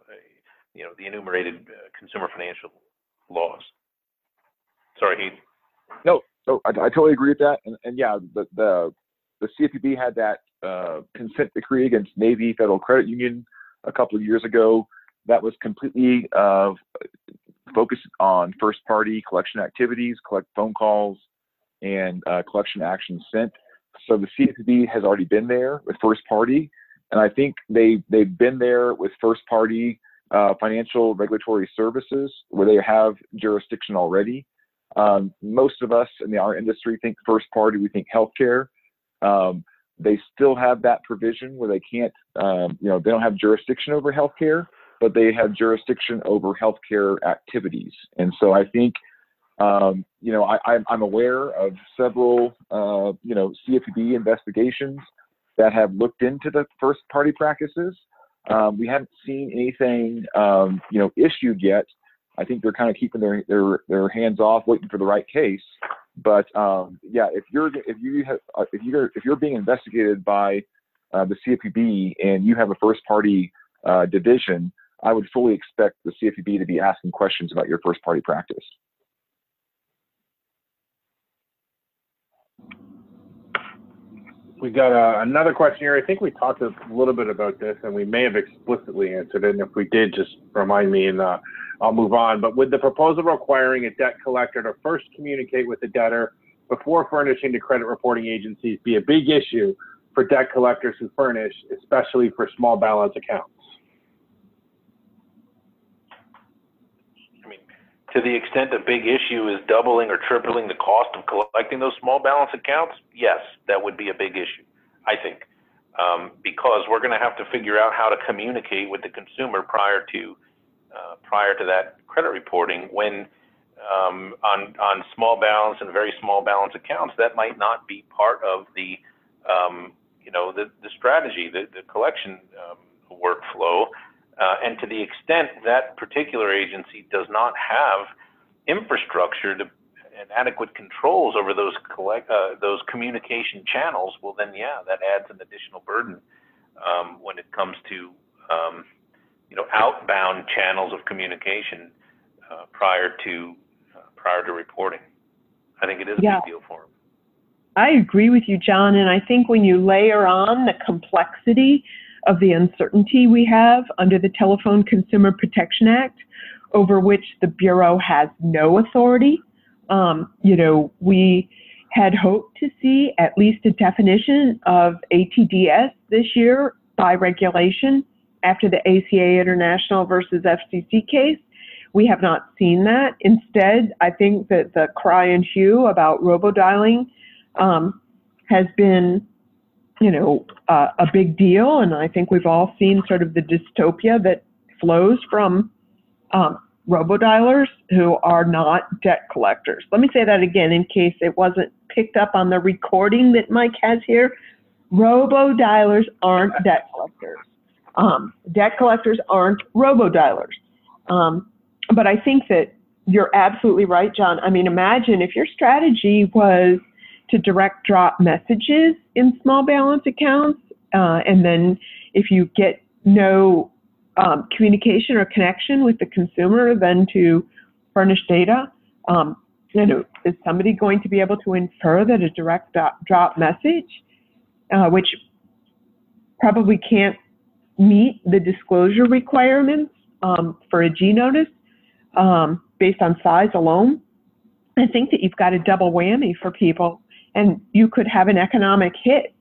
enumerated consumer financial laws. Sorry, Heath. No, I totally agree with that. And yeah, the CFPB had that consent decree against Navy Federal Credit Union a couple of years ago. That was completely focused on first-party collection activities, collect phone calls, and collection actions sent. So the CFPB has already been there with first-party, and I think they've been there with first-party financial regulatory services where they have jurisdiction already. Most of us in our industry think first-party, we think healthcare. They still have that provision where they can't, they don't have jurisdiction over healthcare, but they have jurisdiction over healthcare activities. And so I think, I'm aware of several, CFPB investigations that have looked into the first party practices. We haven't seen anything, issued yet. I think they're kind of keeping their hands off, waiting for the right case. But if you're being investigated by the CFPB and you have a first party division, I would fully expect the CFPB to be asking questions about your first party practice. We got another question here. I think we talked a little bit about this, and we may have explicitly answered it. And if we did, just remind me, and I'll move on. But would the proposal requiring a debt collector to first communicate with the debtor before furnishing to credit reporting agencies be a big issue for debt collectors who furnish, especially for small balance accounts? I mean, to the extent a big issue is doubling or tripling the cost of collecting those small balance accounts, yes, that would be a big issue, I think. because we're going to have to figure out how to communicate with the consumer prior to that credit reporting when on small balance and very small balance accounts, that might not be part of the the strategy, the collection workflow, and to the extent that particular agency does not have infrastructure and adequate controls over those communication channels, well then that adds an additional burden when it comes to outbound channels of communication prior to reporting. I think it is a big deal for them. I agree with you, John, and I think when you layer on the complexity of the uncertainty we have under the Telephone Consumer Protection Act, over which the Bureau has no authority, we had hoped to see at least a definition of ATDS this year by regulation after the ACA International versus FCC case. We have not seen that. Instead, I think that the cry and hue about robodialing has been, a big deal. And I think we've all seen sort of the dystopia that flows from robodialers who are not debt collectors. Let me say that again in case it wasn't picked up on the recording that Mike has here. Robodialers aren't debt collectors. Debt collectors aren't robodialers. But I think that you're absolutely right, John. I mean, imagine if your strategy was to direct drop messages in small balance accounts, and then if you get no communication or connection with the consumer, then to furnish data. Is somebody going to be able to infer that a direct drop message, which probably can't meet the disclosure requirements for a G notice based on size alone? I think that you've got a double whammy for people, and you could have an economic hit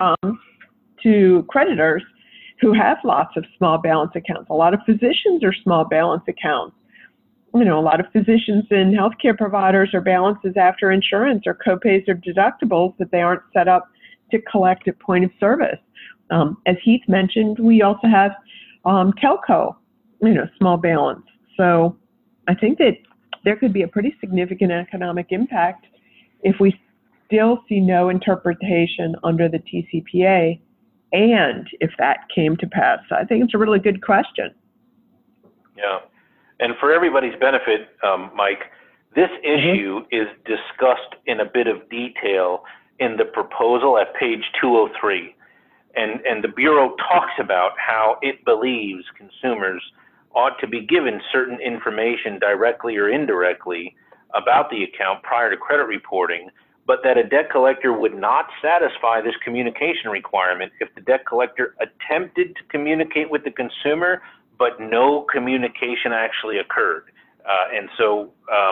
to creditors who have lots of small balance accounts. A lot of physicians are small balance accounts. A lot of physicians and healthcare providers are balances after insurance or copays or deductibles that they aren't set up to collect at point of service. As Heath mentioned, we also have telco, small balance. So I think that there could be a pretty significant economic impact if we still see no interpretation under the TCPA, and if that came to pass. So I think it's a really good question. Yeah. And for everybody's benefit, Mike, this issue is discussed in a bit of detail in the proposal at page 203. And the Bureau talks about how it believes consumers ought to be given certain information directly or indirectly about the account prior to credit reporting, but that a debt collector would not satisfy this communication requirement if the debt collector attempted to communicate with the consumer, but no communication actually occurred. And so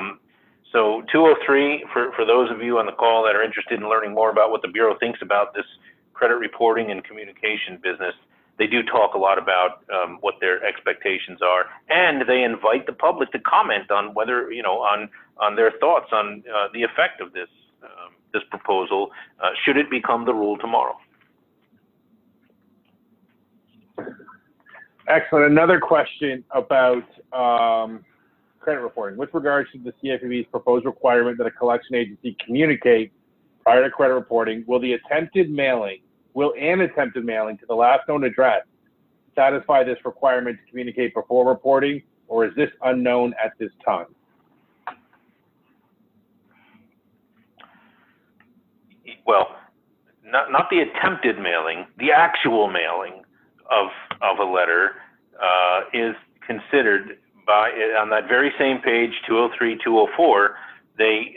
203, for those of you on the call that are interested in learning more about what the Bureau thinks about this credit reporting and communication business, they do talk a lot about what their expectations are, and they invite the public to comment on whether, on their thoughts on the effect of this proposal, should it become the rule tomorrow. Excellent. Another question about credit reporting. With regards to the CFPB's proposed requirement that a collection agency communicate prior to credit reporting, will an attempted mailing to the last known address satisfy this requirement to communicate before reporting, or is this unknown at this time? Well, not the attempted mailing, the actual mailing of a letter is considered by, on that very same page, 203, 204, they,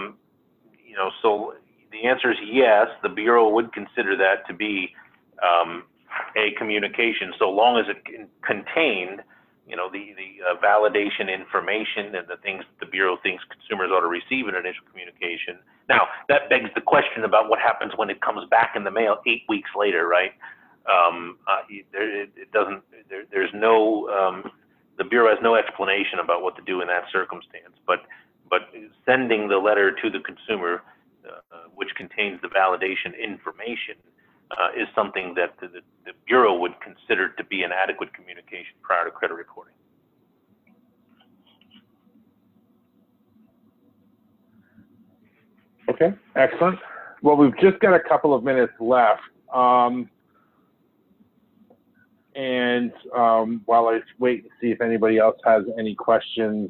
so the answer is yes, the Bureau would consider that to be a communication, so long as it contained, the validation information and the things that the Bureau thinks consumers ought to receive in initial communication. Now, that begs the question about what happens when it comes back in the mail 8 weeks later, right? The Bureau has no explanation about what to do in that circumstance, but sending the letter to the consumer, which contains the validation information, is something that the Bureau would consider to be an adequate communication prior to credit reporting. Okay, excellent. Well, we've just got a couple of minutes left. While I wait and see if anybody else has any questions,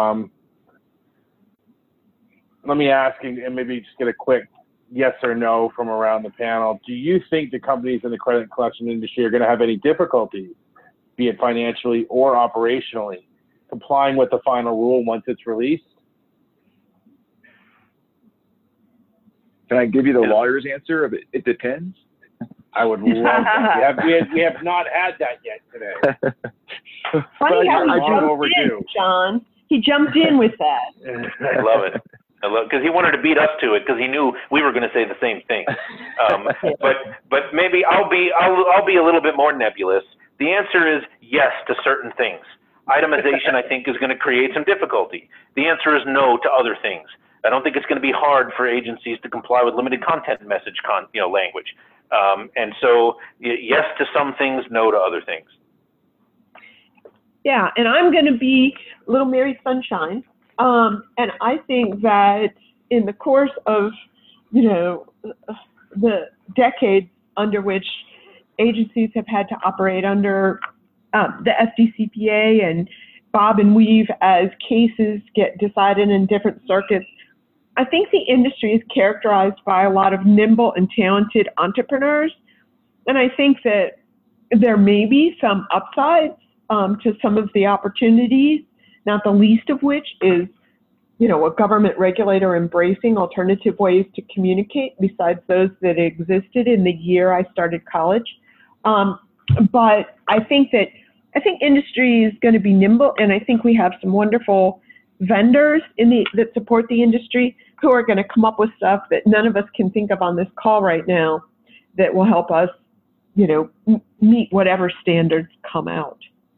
let me ask you, and maybe just get a quick yes or no from around the panel. Do you think the companies in the credit collection industry are going to have any difficulties, be it financially or operationally, complying with the final rule once it's released? Can I give you the lawyer's answer of it depends? I would love that. We have not had that yet today. Funny how he jumped overdue. in, John. He jumped in with that. I love it. Because he wanted to beat us to it because he knew we were going to say the same thing. But maybe I'll be a little bit more nebulous. The answer is yes to certain things. Itemization, I think, is going to create some difficulty. The answer is no to other things. I don't think it's going to be hard for agencies to comply with limited content message language. And so yes to some things, no to other things. Yeah, and I'm going to be little Mary Sunshine. And I think that in the course of, the decades under which agencies have had to operate under the FDCPA and bob and weave as cases get decided in different circuits, I think the industry is characterized by a lot of nimble and talented entrepreneurs. And I think that there may be some upsides to some of the opportunities, not the least of which is, a government regulator embracing alternative ways to communicate besides those that existed in the year I started college. But I think industry is going to be nimble, and I think we have some wonderful vendors that support the industry who are going to come up with stuff that none of us can think of on this call right now that will help us, meet whatever standards come out.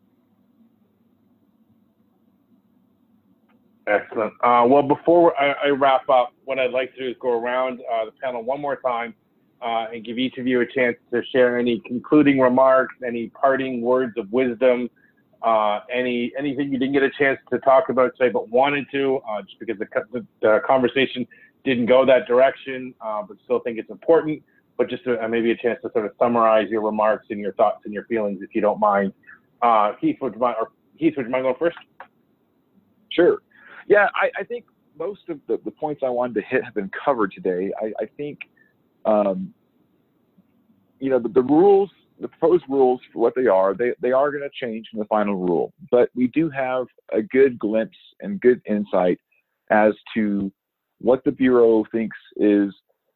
Excellent. Well, before I wrap up, what I'd like to do is go around the panel one more time and give each of you a chance to share any concluding remarks, any parting words of wisdom, anything you didn't get a chance to talk about today but wanted to, just because the conversation didn't go that direction, but still think it's important, but just maybe a chance to sort of summarize your remarks and your thoughts and your feelings, if you don't mind. Heath, would you mind going first? Sure. Yeah, I think most of the points I wanted to hit have been covered today. I think, the rules, the proposed rules for what they are going to change from the final rule. But we do have a good glimpse and good insight as to what the Bureau thinks is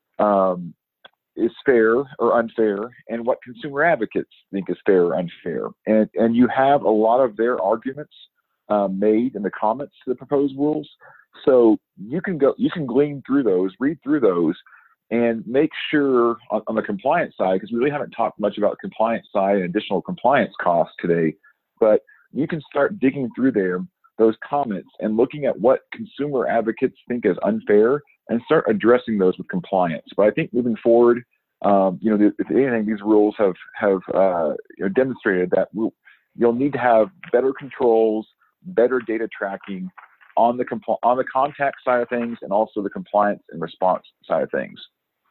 fair or unfair, and what consumer advocates think is fair or unfair. And you have a lot of their arguments made in the comments to the proposed rules. So you can glean through those, read through those, and make sure on the compliance side, because we really haven't talked much about the compliance side and additional compliance costs today, but you can start digging through those comments and looking at what consumer advocates think is unfair and start addressing those with compliance. But I think moving forward, if anything, these rules have demonstrated that you'll need to have better controls, better data tracking on the contact side of things, and also the compliance and response side of things.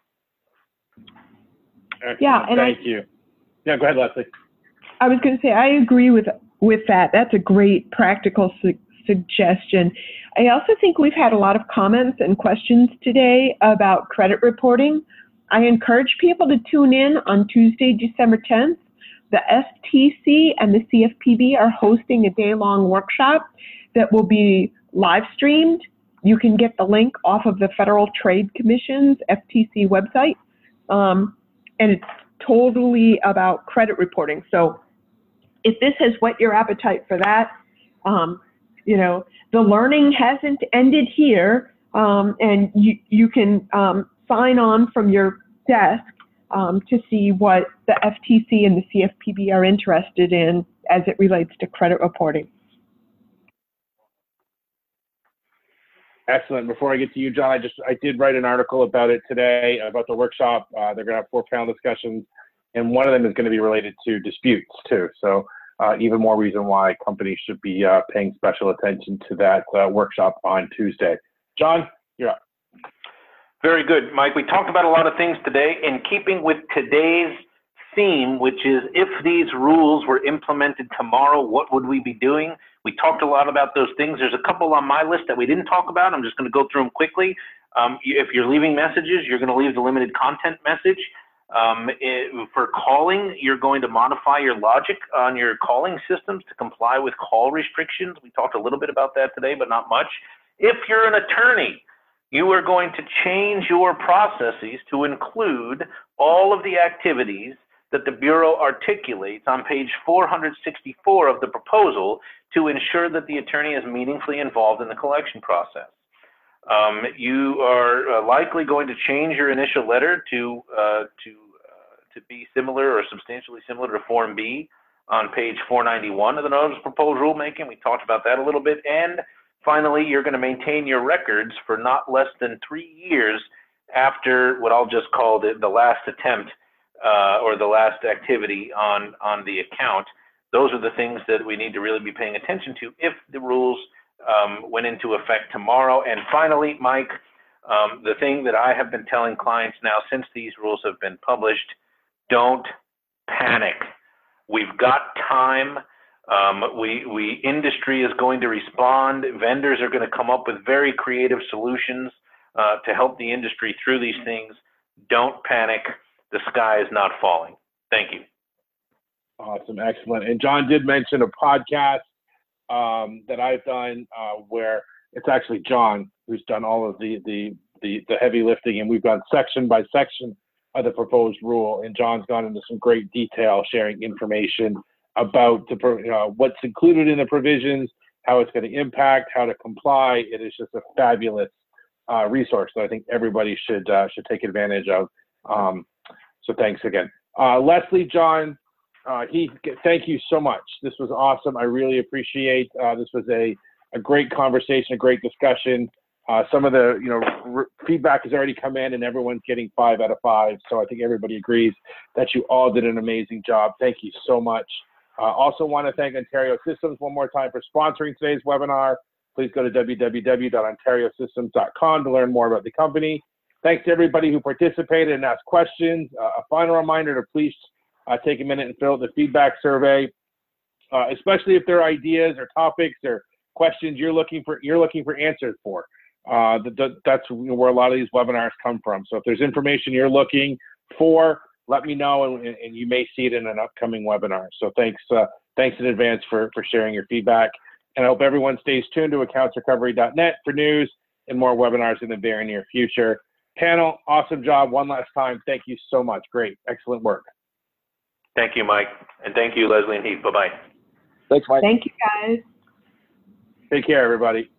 Excellent. Yeah, and thank you. Yeah, go ahead, Leslie. I was going to say, I agree with that. That's a great practical suggestion. I also think we've had a lot of comments and questions today about credit reporting. I encourage people to tune in on Tuesday, December 10th. The FTC and the CFPB are hosting a day-long workshop that will be live streamed. You can get the link off of the Federal Trade Commission's FTC website. And it's totally about credit reporting. So if this has whet your appetite for that, the learning hasn't ended here. And you can sign on from your desk to see what the FTC and the CFPB are interested in as it relates to credit reporting. Excellent. Before I get to you, John, I did write an article about it today, about the workshop. They're going to have 4 panel discussions, and one of them is going to be related to disputes too. So even more reason why companies should be paying special attention to that workshop on Tuesday. John, you're up. Very good, Mike. We talked about a lot of things today in keeping with today's theme, which is if these rules were implemented tomorrow, what would we be doing? We talked a lot about those things. There's a couple on my list that we didn't talk about. I'm just going to go through them quickly. If you're leaving messages, you're going to leave the limited content message. For calling, you're going to modify your logic on your calling systems to comply with call restrictions. We talked a little bit about that today, but not much. If you're an attorney, you are going to change your processes to include all of the activities that the Bureau articulates on page 464 of the proposal to ensure that the attorney is meaningfully involved in the collection process. You are likely going to change your initial letter to be similar or substantially similar to Form B on page 491 of the Notice of Proposed Rulemaking. We talked about that a little bit. And finally, you're going to maintain your records for not less than 3 years after what I'll just call the last attempt or the last activity on the account. Those are the things that we need to really be paying attention to if the rules went into effect tomorrow. And finally, Mike, the thing that I have been telling clients now since these rules have been published, don't panic. We've got time. Industry is going to respond. Vendors are going to come up with very creative solutions to help the industry through these things. Don't panic. The sky is not falling. Thank you. Awesome. Excellent. And John did mention a podcast that I've done where it's actually John who's done all of the heavy lifting, and we've gone section by section of the proposed rule, and John's gone into some great detail sharing information about what's included in the provisions, how it's going to impact, how to comply. It is just a fabulous resource that I think everybody should take advantage of. So thanks again. Leslie, John, Heath, thank you so much. This was awesome. I really appreciate this was a great conversation, a great discussion. Some of the feedback has already come in, and everyone's getting 5 out of 5. So I think everybody agrees that you all did an amazing job. Thank you so much. Also want to thank Ontario Systems one more time for sponsoring today's webinar. Please go to www.ontariosystems.com to learn more about the company. Thanks to everybody who participated and asked questions. A final reminder to please take a minute and fill out the feedback survey, especially if there are ideas or topics or questions you're looking for answers for. That's where a lot of these webinars come from. So if there's information you're looking for, let me know, and you may see it in an upcoming webinar. So thanks in advance for sharing your feedback. And I hope everyone stays tuned to accountsrecovery.net for news and more webinars in the very near future. Panel, awesome job. One last time, thank you so much. Great, excellent work. Thank you, Mike. And thank you, Leslie and Heath. Bye-bye. Thanks, Mike. Thank you, guys. Take care, everybody.